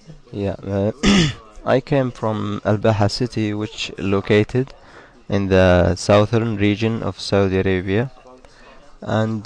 Yeah, I came from Al Baha city, which located in the southern region of Saudi Arabia, and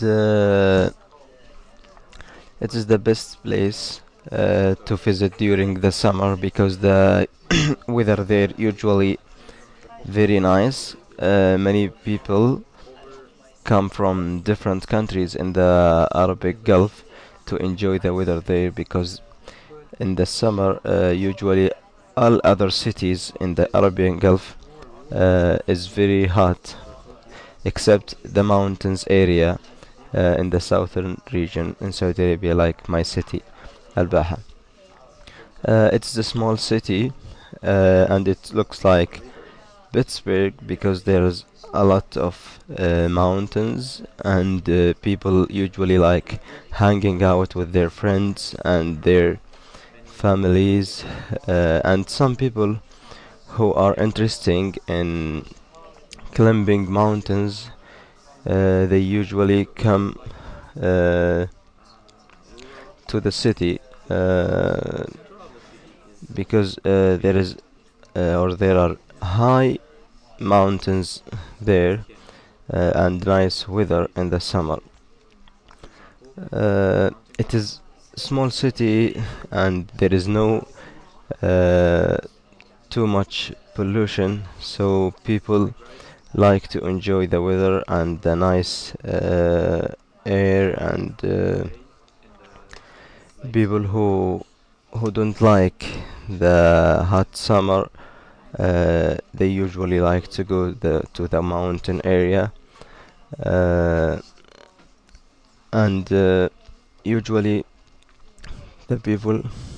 it is the best place to visit during the summer because the weather there usually very nice. Many people come from different countries in the Arabic Gulf to enjoy the weather there because in the summer usually all other cities in the Arabian Gulf is very hot except the mountains area in the southern region in Saudi Arabia, like my city, Al Baha. It's a small city and it looks like Pittsburgh because there's a lot of mountains and people usually like hanging out with their friends and their families and some people who are interesting in climbing mountains they usually come uh, to the city uh, because there are high mountains there and nice weather in the summer. It is small city and there is no uh, too much pollution, so people like to enjoy the weather and the nice air and people who don't like the hot summer they usually like to go to the mountain area uh, and usually the people